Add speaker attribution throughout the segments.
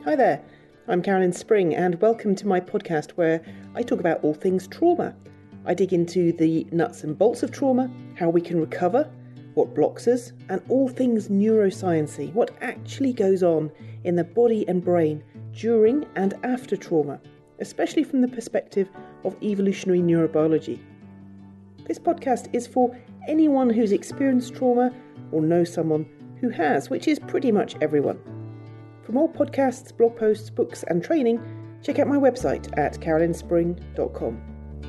Speaker 1: Hi there, I'm Carolyn Spring and welcome to my podcast where I talk about all things trauma. I dig into the nuts and bolts of trauma, how we can recover, what blocks us, and all things neuroscience-y, what actually goes on in the body and brain during and after trauma, especially from the perspective of evolutionary neurobiology. This podcast is for anyone who's experienced trauma or knows someone who has, which is pretty much everyone. For more podcasts, blog posts, books and training, check out my website at carolynspring.com.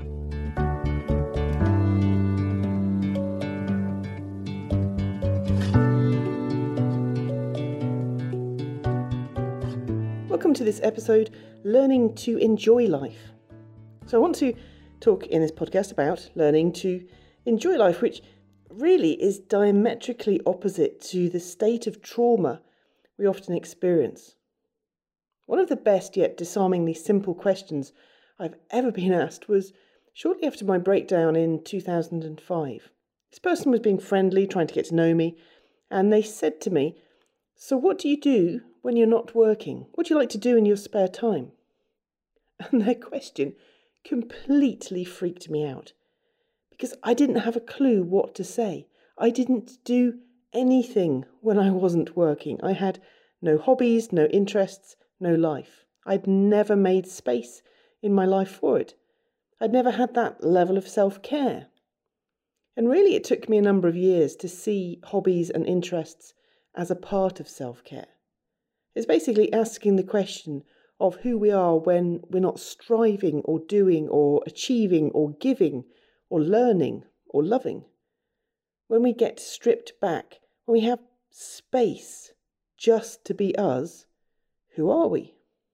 Speaker 1: Welcome to this episode, Learning to Enjoy Life. So I want to talk in this podcast about learning to enjoy life, which really is diametrically opposite to the state of trauma we often experience. One of the best yet disarmingly simple questions I've ever been asked was shortly after my breakdown in 2005. This person was being friendly, trying to get to know me, and they said to me, "So what do you do when you're not working? What do you like to do in your spare time?" And their question completely freaked me out because I didn't have a clue what to say. I didn't do anything when I wasn't working. I had no hobbies, no interests, no life. I'd never made space in my life for it. I'd never had that level of self-care. And really it took me a number of years to see hobbies and interests as a part of self-care. It's basically asking the question of who we are when we're not striving or doing or achieving or giving or learning or loving. When we get stripped back, when we have space just to be us, who are we?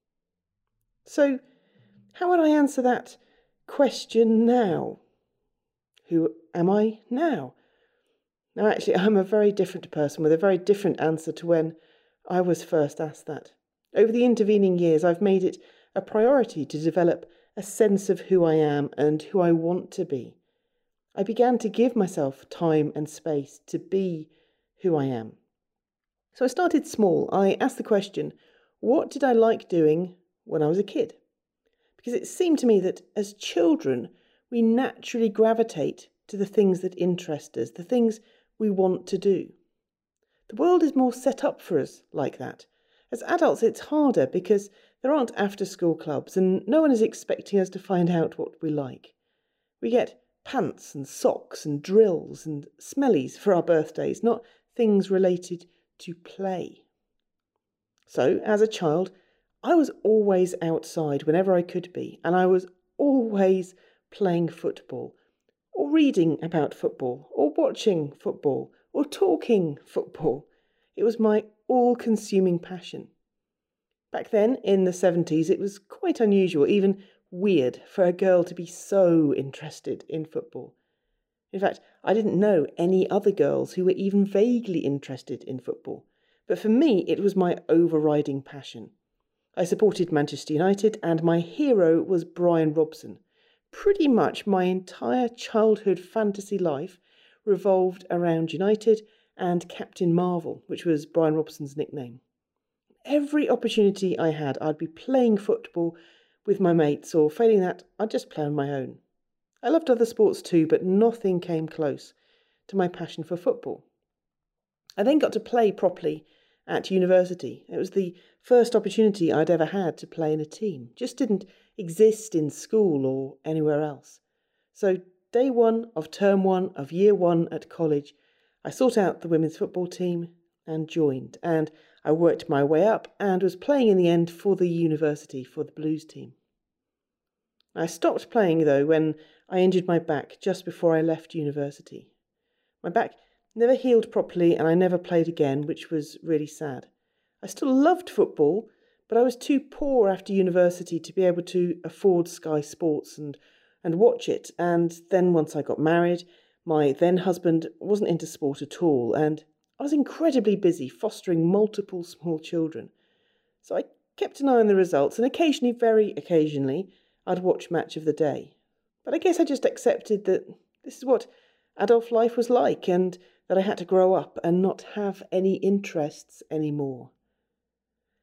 Speaker 1: So, how would I answer that question now? Who am I now? Now, actually, I'm a very different person with a very different answer to when I was first asked that. Over the intervening years, I've made it a priority to develop a sense of who I am and who I want to be. I began to give myself time and space to be who I am. So I started small. I asked the question, what did I like doing when I was a kid? Because it seemed to me that as children, we naturally gravitate to the things that interest us, the things we want to do. The world is more set up for us like that. As adults, it's harder because there aren't after-school clubs and no one is expecting us to find out what we like. We get pants and socks and drills and smellies for our birthdays, not things related to play. So, as a child, I was always outside whenever I could be, and I was always playing football, or reading about football, or watching football, or talking football. It was my all-consuming passion. Back then, in the 70s, it was quite unusual, even weird, for a girl to be so interested in football. In fact, I didn't know any other girls who were even vaguely interested in football. But for me, it was my overriding passion. I supported Manchester United, and my hero was Brian Robson. Pretty much my entire childhood fantasy life revolved around United and Captain Marvel, which was Brian Robson's nickname. Every opportunity I had, I'd be playing football with my mates, or failing that, I'd just play on my own. I loved other sports too, but nothing came close to my passion for football. I then got to play properly at university. It was the first opportunity I'd ever had to play in a team. Just didn't exist in school or anywhere else. So day one of term one of year one at college, I sought out the women's football team and joined. And I worked my way up and was playing in the end for the university, for the Blues team. I stopped playing though when I injured my back just before I left university. My back never healed properly and I never played again, which was really sad. I still loved football, but I was too poor after university to be able to afford Sky Sports and watch it. And then once I got married, my then husband wasn't into sport at all, and I was incredibly busy fostering multiple small children. So I kept an eye on the results, and occasionally, very occasionally, I'd watch Match of the Day. But I guess I just accepted that this is what adult life was like, and that I had to grow up and not have any interests anymore.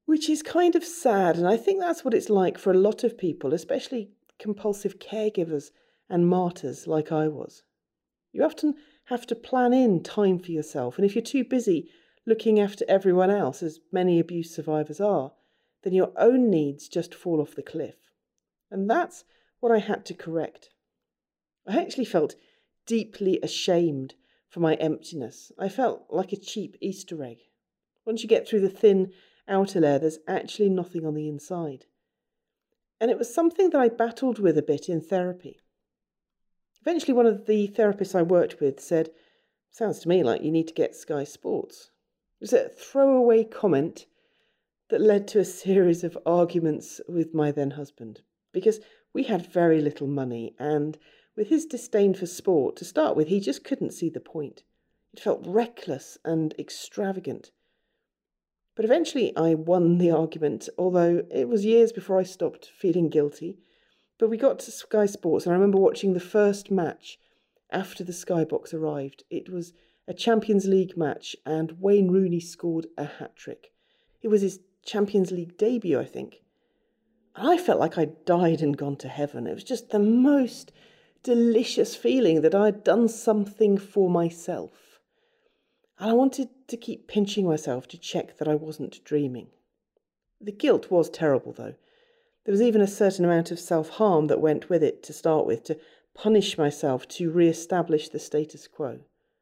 Speaker 1: which is kind of sad. And I think that's what it's like for a lot of people, especially compulsive caregivers and martyrs like I was. You often have to plan in time for yourself. And if you're too busy looking after everyone else, as many abuse survivors are, then your own needs just fall off the cliff. And that's what I had to correct. I actually felt deeply ashamed for my emptiness. I felt like a cheap Easter egg. Once you get through the thin outer layer, there's actually nothing on the inside. And it was something that I battled with a bit in therapy. Eventually, one of the therapists I worked with said, "Sounds to me like you need to get Sky Sports." It was a throwaway comment that led to a series of arguments with my then husband, because we had very little money, and with his disdain for sport, to start with, he just couldn't see the point. It felt reckless and extravagant. But eventually I won the argument, although it was years before I stopped feeling guilty. But we got to Sky Sports, and I remember watching the first match after the Skybox arrived. It was a Champions League match, and Wayne Rooney scored a hat-trick. It was his Champions League debut, I think. And I felt like I'd died and gone to heaven. It was just the most delicious feeling that I'd done something for myself. And I wanted to keep pinching myself to check that I wasn't dreaming. The guilt was terrible, though. There was even a certain amount of self-harm that went with it to start with, to punish myself, to re-establish the status quo.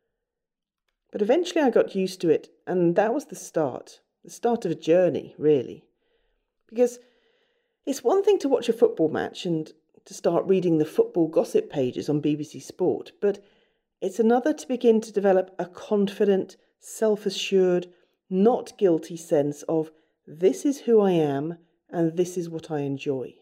Speaker 1: But eventually I got used to it, and that was the start of a journey, really. Because it's one thing to watch a football match and to start reading the football gossip pages on BBC Sport, but it's another to begin to develop a confident, self-assured, not guilty sense of this is who I am and this is what I enjoy.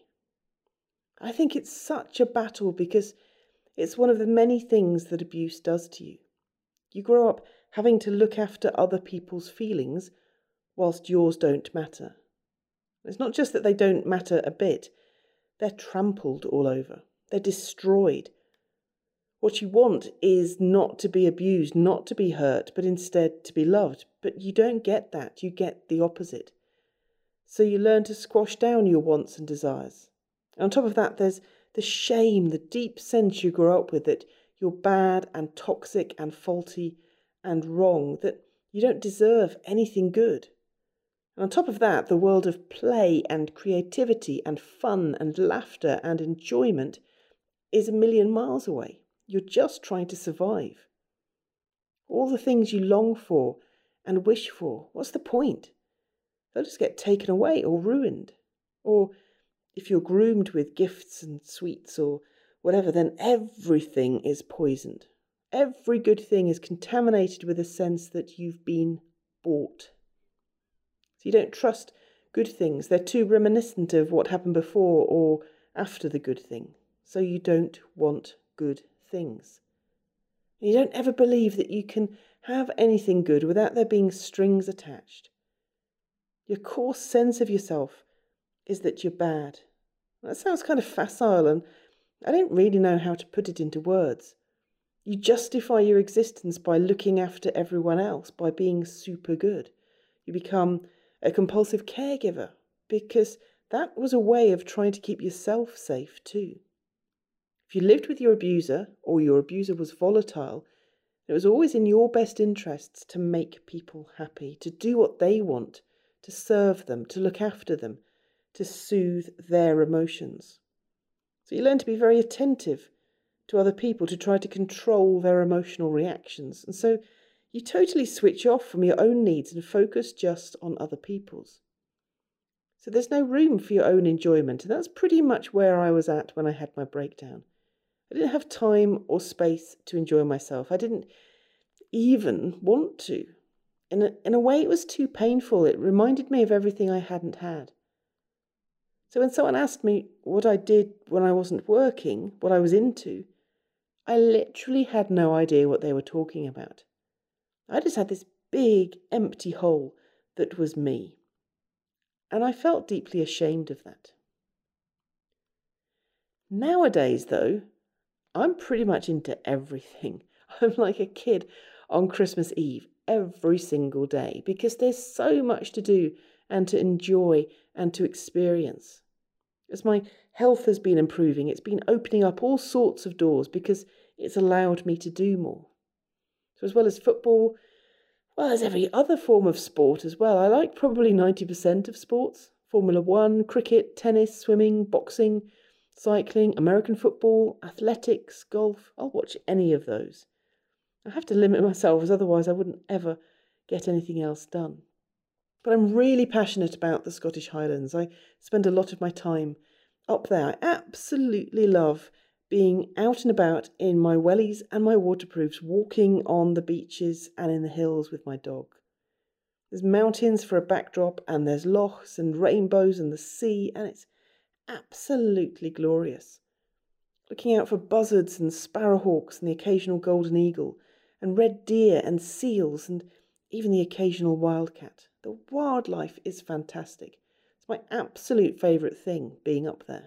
Speaker 1: I think it's such a battle because it's one of the many things that abuse does to you. You grow up having to look after other people's feelings whilst yours don't matter. It's not just that they don't matter a bit, they're trampled all over. They're destroyed. What you want is not to be abused, not to be hurt, but instead to be loved. But you don't get that. You get the opposite. So you learn to squash down your wants and desires. And on top of that, there's the shame, the deep sense you grow up with that you're bad and toxic and faulty and wrong, that you don't deserve anything good. And on top of that, the world of play and creativity and fun and laughter and enjoyment is a million miles away. You're just trying to survive. All the things you long for and wish for, what's the point? They'll just get taken away or ruined. Or if you're groomed with gifts and sweets or whatever, then everything is poisoned. Every good thing is contaminated with a sense that you've been bought. So you don't trust good things. They're too reminiscent of what happened before or after the good thing. So you don't want good things. You don't ever believe that you can have anything good without there being strings attached. Your core sense of yourself is that you're bad. That sounds kind of facile, and I don't really know how to put it into words. You justify your existence by looking after everyone else, by being super good. You become a compulsive caregiver because that was a way of trying to keep yourself safe too. If you lived with your abuser or your abuser was volatile, it was always in your best interests to make people happy, to do what they want, to serve them, to look after them, to soothe their emotions. So you learn to be very attentive to other people, to try to control their emotional reactions. And so you totally switch off from your own needs and focus just on other people's. So there's no room for your own enjoyment. And that's pretty much where I was at when I had my breakdown. I didn't have time or space to enjoy myself. I didn't even want to. In a way, it was too painful. It reminded me of everything I hadn't had. So when someone asked me what I did when I wasn't working, what I was into, I literally had no idea what they were talking about. I just had this big, empty hole that was me. And I felt deeply ashamed of that. Nowadays, though, I'm pretty much into everything. I'm like a kid on Christmas Eve every single day because there's so much to do and to enjoy and to experience. As my health has been improving, it's been opening up all sorts of doors because it's allowed me to do more. So as well as football, well, as every other form of sport as well, I like probably 90% of sports. Formula One, cricket, tennis, swimming, boxing, cycling, American football, athletics, golf. I'll watch any of those. I have to limit myself, as otherwise I wouldn't ever get anything else done. But I'm really passionate about the Scottish Highlands. I spend a lot of my time up there. I absolutely love being out and about in my wellies and my waterproofs, walking on the beaches and in the hills with my dog. There's mountains for a backdrop, and there's lochs and rainbows and the sea, and it's absolutely glorious. Looking out for buzzards and sparrowhawks and the occasional golden eagle, and red deer and seals and even the occasional wildcat. The wildlife is fantastic. It's my absolute favourite thing, being up there.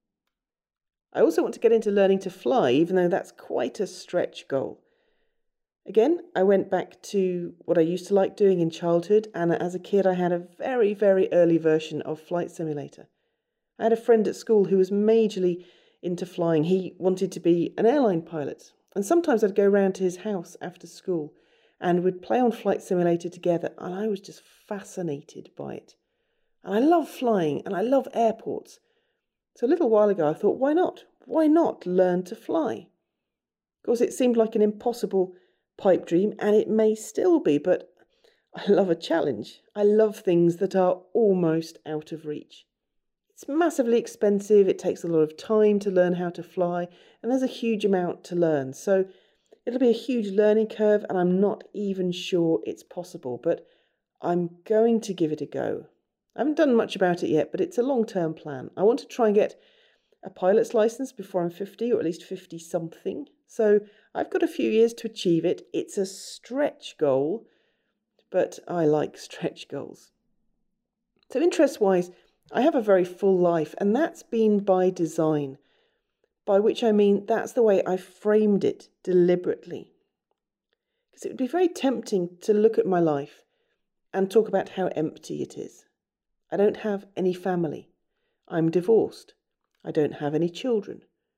Speaker 1: I also want to get into learning to fly, even though that's quite a stretch goal. Again, I went back to what I used to like doing in childhood, and as a kid I had a very, very early version of Flight Simulator. I had a friend at school who was majorly into flying. He wanted to be an airline pilot, and sometimes I'd go round to his house after school and we'd play on Flight Simulator together, and I was just fascinated by it. And I love flying, and I love airports. So a little while ago I thought, why not? Why not learn to fly? Of course, it seemed like an impossible pipe dream, and it may still be, but I love a challenge. I love things that are almost out of reach. It's massively expensive, it takes a lot of time to learn how to fly, and there's a huge amount to learn. So it'll be a huge learning curve, and I'm not even sure it's possible, but I'm going to give it a go. I haven't done much about it yet, but it's a long-term plan. I want to try and get a pilot's license before I'm 50, or at least 50-something. So I've got a few years to achieve it. It's a stretch goal, but I like stretch goals. So interest-wise, I have a very full life, and that's been by design, by which I mean that's the way I framed it deliberately. Because it would be very tempting to look at my life and talk about how empty it is. I don't have any family. I'm divorced. I don't have any children.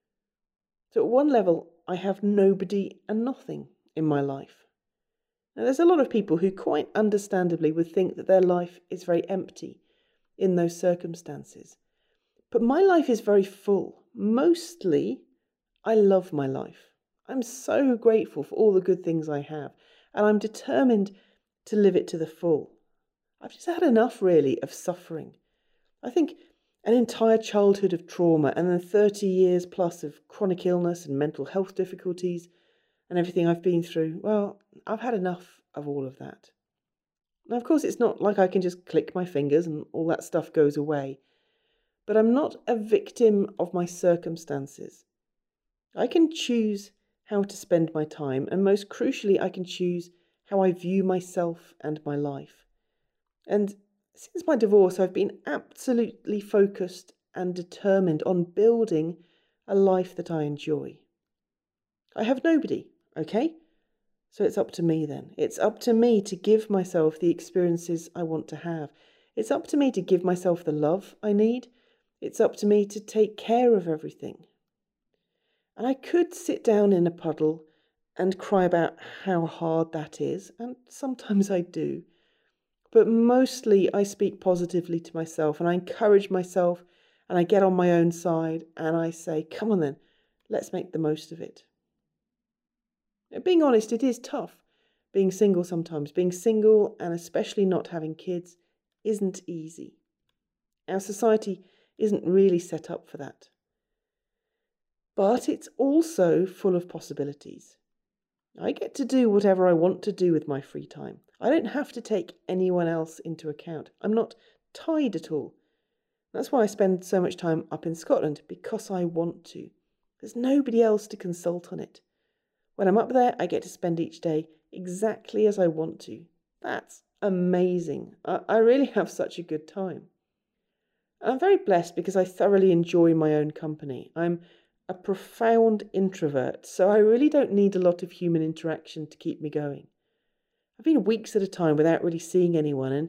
Speaker 1: So at one level, I have nobody and nothing in my life. Now, there's a lot of people who quite understandably would think that their life is very empty in those circumstances. But my life is very full. Mostly, I love my life. I'm so grateful for all the good things I have, and I'm determined to live it to the full. I've just had enough, really, of suffering. I think an entire childhood of trauma and then 30 years plus of chronic illness and mental health difficulties and everything I've been through, well, I've had enough of all of that. Now, of course, it's not like I can just click my fingers and all that stuff goes away. But I'm not a victim of my circumstances. I can choose how to spend my time, and most crucially, I can choose how I view myself and my life. And since my divorce, I've been absolutely focused and determined on building a life that I enjoy. I have nobody, okay? So it's up to me then. It's up to me to give myself the experiences I want to have. It's up to me to give myself the love I need. It's up to me to take care of everything. And I could sit down in a puddle and cry about how hard that is, and sometimes I do. But mostly I speak positively to myself, and I encourage myself, and I get on my own side, and I say, come on then, let's make the most of it. Now, being honest, it is tough being single sometimes. Being single, and especially not having kids, isn't easy. Our society isn't really set up for that. But it's also full of possibilities. I get to do whatever I want to do with my free time. I don't have to take anyone else into account. I'm not tied at all. That's why I spend so much time up in Scotland, because I want to. There's nobody else to consult on it. When I'm up there, I get to spend each day exactly as I want to. That's amazing. I really have such a good time. I'm very blessed because I thoroughly enjoy my own company. I'm a profound introvert, so I really don't need a lot of human interaction to keep me going. I've been weeks at a time without really seeing anyone, and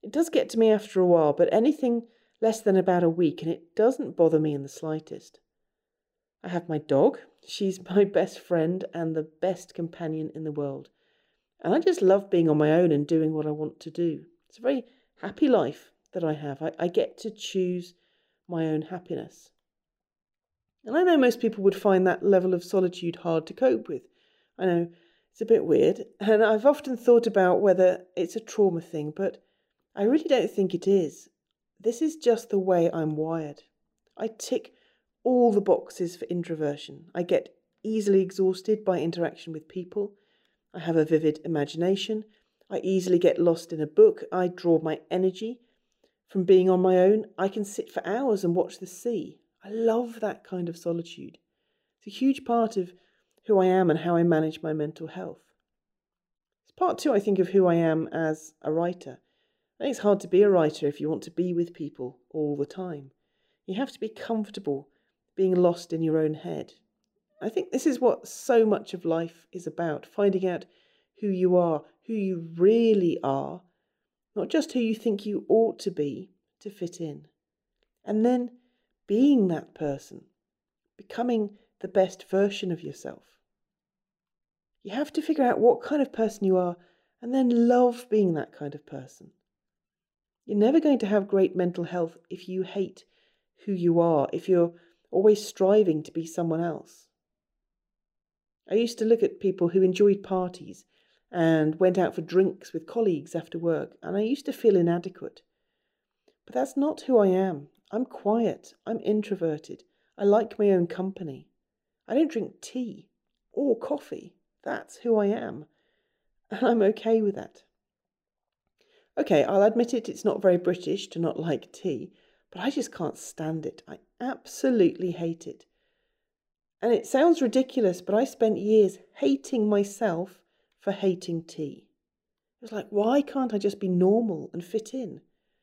Speaker 1: It does get to me after a while, but anything less than about a week, and it doesn't bother me in the slightest. I have my dog. She's my best friend and the best companion in the world. And I just love being on my own and doing what I want to do. It's a very happy life that I have. I get to choose my own happiness. And I know most people would find that level of solitude hard to cope with. I know it's a bit weird, and I've often thought about whether it's a trauma thing, but I really don't think it is. This is just the way I'm wired. I tick all the boxes for introversion. I get easily exhausted by interaction with people. I have a vivid imagination. I easily get lost in a book. I draw my energy from being on my own. I can sit for hours and watch the sea. I love that kind of solitude. It's a huge part of who I am and how I manage my mental health. It's part too, I think, of who I am as a writer. I think it's hard to be a writer if you want to be with people all the time. You have to be comfortable being lost in your own head. I think this is what so much of life is about, finding out who you are, who you really are, not just who you think you ought to be to fit in. And then being that person, becoming the best version of yourself. You have to figure out what kind of person you are and then love being that kind of person. You're never going to have great mental health if you hate who you are, if you're always striving to be someone else. I used to look at people who enjoyed parties and went out for drinks with colleagues after work, and I used to feel inadequate. But that's not who I am. I'm quiet. I'm introverted. I like my own company. I don't drink tea or coffee. That's who I am. And I'm okay with that. Okay, I'll admit it, it's not very British to not like tea, but I just can't stand it. I absolutely hate it. And it sounds ridiculous, but I spent years hating myself for hating tea. It was like, why can't I just be normal and fit in?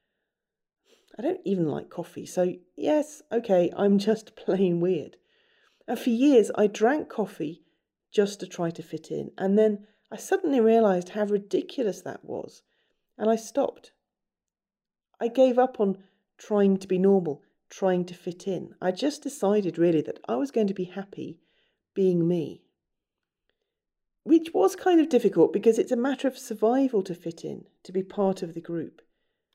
Speaker 1: I don't even like coffee, so yes, okay, I'm just plain weird. And for years, I drank coffee just to try to fit in. And then I suddenly realised how ridiculous that was. And I stopped. I gave up on trying to be normal, trying to fit in. I just decided really that I was going to be happy being me. Which was kind of difficult because it's a matter of survival to fit in, to be part of the group.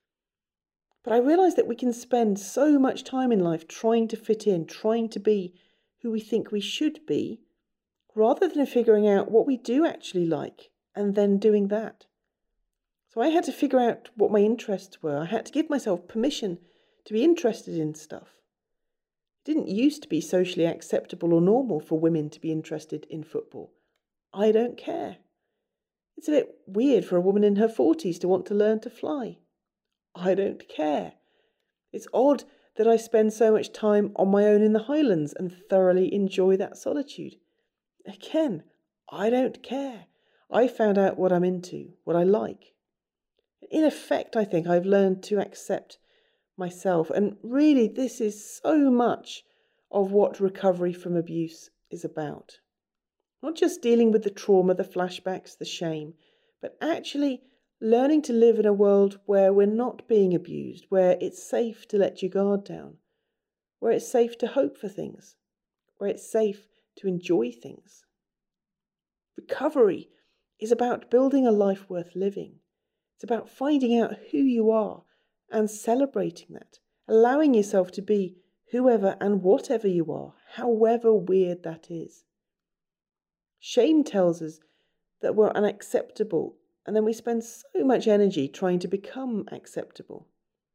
Speaker 1: But I realised that we can spend so much time in life trying to fit in, trying to be who we think we should be, rather than figuring out what we do actually like and then doing that. So I had to figure out what my interests were. I had to give myself permission to be interested in stuff. It didn't used to be socially acceptable or normal for women to be interested in football. I don't care. It's a bit weird for a woman in her 40s to want to learn to fly. I don't care. It's odd that I spend so much time on my own in the Highlands and thoroughly enjoy that solitude. Again, I don't care. I found out what I'm into, what I like. In effect, I think I've learned to accept myself. And really, this is so much of what recovery from abuse is about. Not just dealing with the trauma, the flashbacks, the shame, but actually learning to live in a world where we're not being abused, where it's safe to let your guard down, where it's safe to hope for things, where it's safe to enjoy things. Recovery is about building a life worth living. It's about finding out who you are and celebrating that, allowing yourself to be whoever and whatever you are, however weird that is. Shame tells us that we're unacceptable, and then we spend so much energy trying to become acceptable.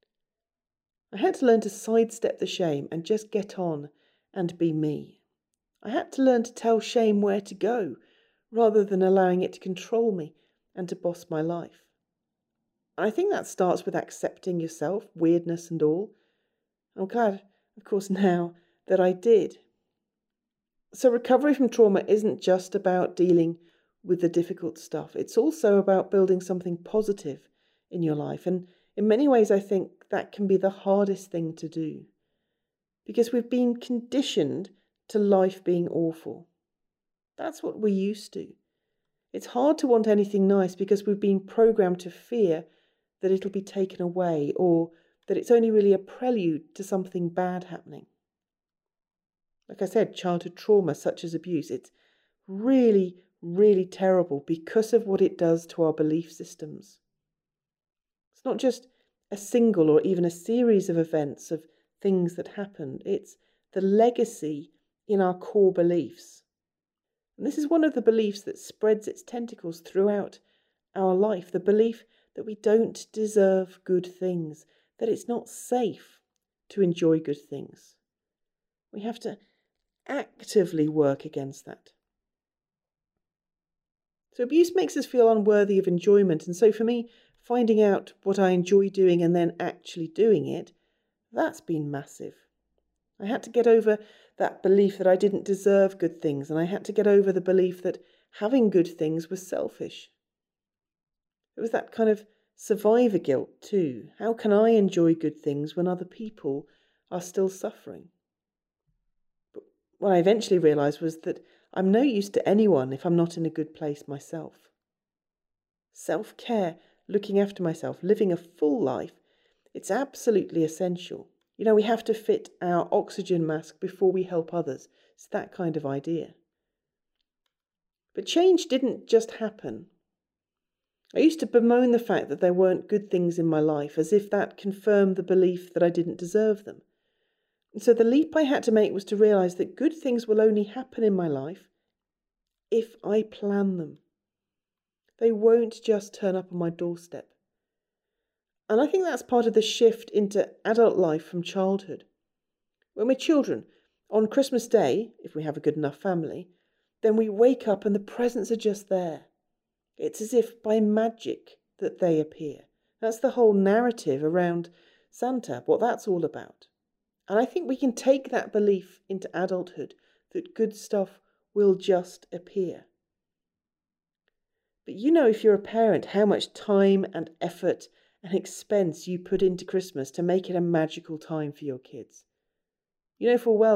Speaker 1: I had to learn to sidestep the shame and just get on and be me. I had to learn to tell shame where to go, rather than allowing it to control me and to boss my life. And I think that starts with accepting yourself, weirdness and all. I'm glad, of course, now that I did. So recovery from trauma isn't just about dealing with the difficult stuff. It's also about building something positive in your life. And in many ways, I think that can be the hardest thing to do. Because we've been conditioned to life being awful. That's what we're used to. It's hard to want anything nice because we've been programmed to fear that it'll be taken away, or that it's only really a prelude to something bad happening. Like I said, childhood trauma such as abuse, it's really, really terrible because of what it does to our belief systems. It's not just a single or even a series of events of things that happened. It's the legacy in our core beliefs. And this is one of the beliefs that spreads its tentacles throughout our life, the belief that we don't deserve good things, that it's not safe to enjoy good things. We have to actively work against that. So abuse makes us feel unworthy of enjoyment, and so for me, finding out what I enjoy doing and then actually doing it, that's been massive. I had to get over that belief that I didn't deserve good things, and I had to get over the belief that having good things was selfish. It was that kind of survivor guilt too. How can I enjoy good things when other people are still suffering? But what I eventually realised was that I'm no use to anyone if I'm not in a good place myself. Self-care, looking after myself, living a full life, it's absolutely essential. You know, we have to fit our oxygen mask before we help others. It's that kind of idea. But change didn't just happen. I used to bemoan the fact that there weren't good things in my life, as if that confirmed the belief that I didn't deserve them. And so the leap I had to make was to realise that good things will only happen in my life if I plan them. They won't just turn up on my doorstep. And I think that's part of the shift into adult life from childhood. When we're children, on Christmas Day, if we have a good enough family, then we wake up and the presents are just there. It's as if by magic that they appear. That's the whole narrative around Santa, what that's all about. And I think we can take that belief into adulthood, that good stuff will just appear. But you know, if you're a parent, how much time and effort and expense you put into Christmas to make it a magical time for your kids. You know full well